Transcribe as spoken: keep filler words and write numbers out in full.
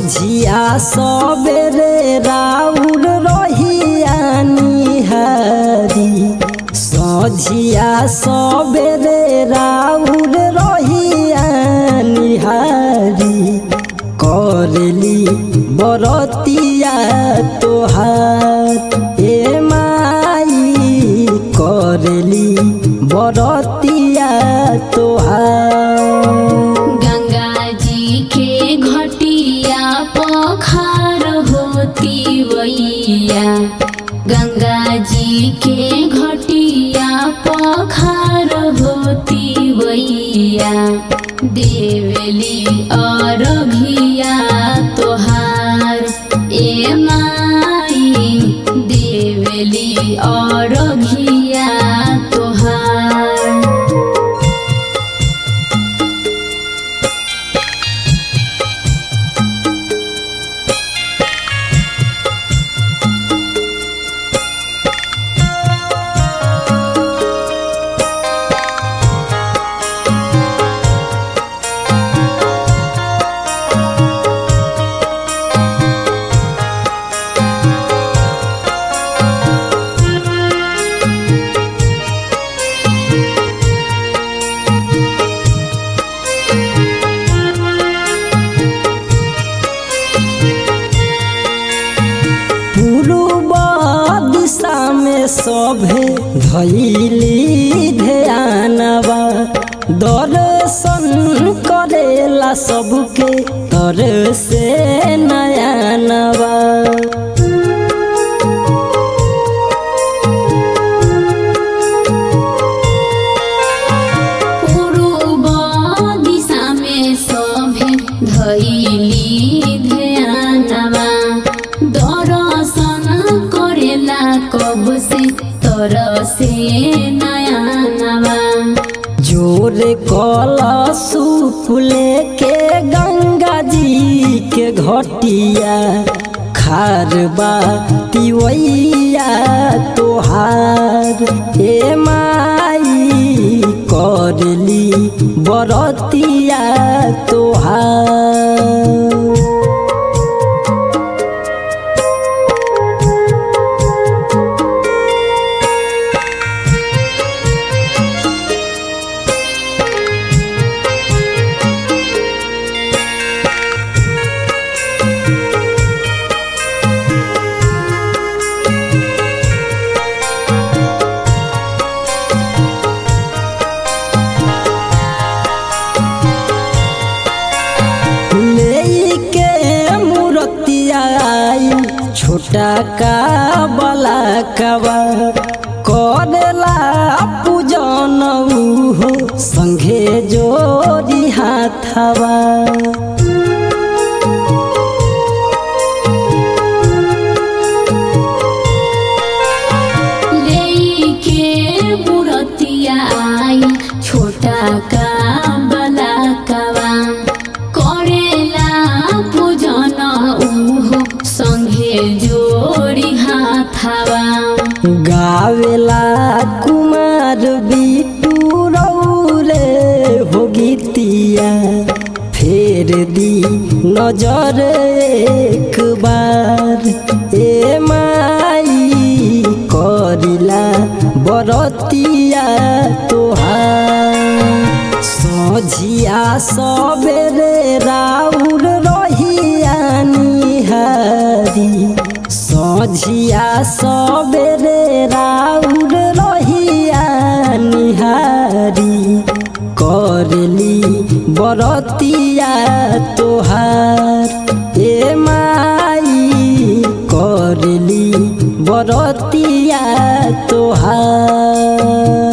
सझिया सबेरे राउर रहिया निहारी सझिया सबेरे राउर रहिया निहारी करली बरतिया तोहार ए माई करली बरतिया तोहार। गंगा जी के घटिया पोखर होती वैया गंगा जी के घटिया पोखर होती वैया देवली अरघिया तोहार ए माई देवली अरघिया तोहार। सभे धैली ध्यानवा दर्शन करेला सबके तर से नयनवा। पूर्व दिशा में सभे धैली ध्यानवा दर्शन करेला कब से तर से नयनवा। जोर कलशुप लेके गंगा जी के घटिया खारबा तिवैया तोहार ए माई करली बरतिया तोहार। छोटा का बला कवा करेला पूजन हो संघे जोड़ी हाथवा। लेके मूर्तिया आई छोटा का बला कवा करेला पूजन उहो संघे जोड़ी हाथवा। गावेला कुमार बिटू रौरे हो गीतिया फेर दी नजर एक बार ए माई करिला बरतिया तोहार। सझिया सबेरे राउर रहिया निहारी सझिया सबेरे राउर रहिया निहारी करली बरतिया तोहार ए माई करली बरतिया तोहार।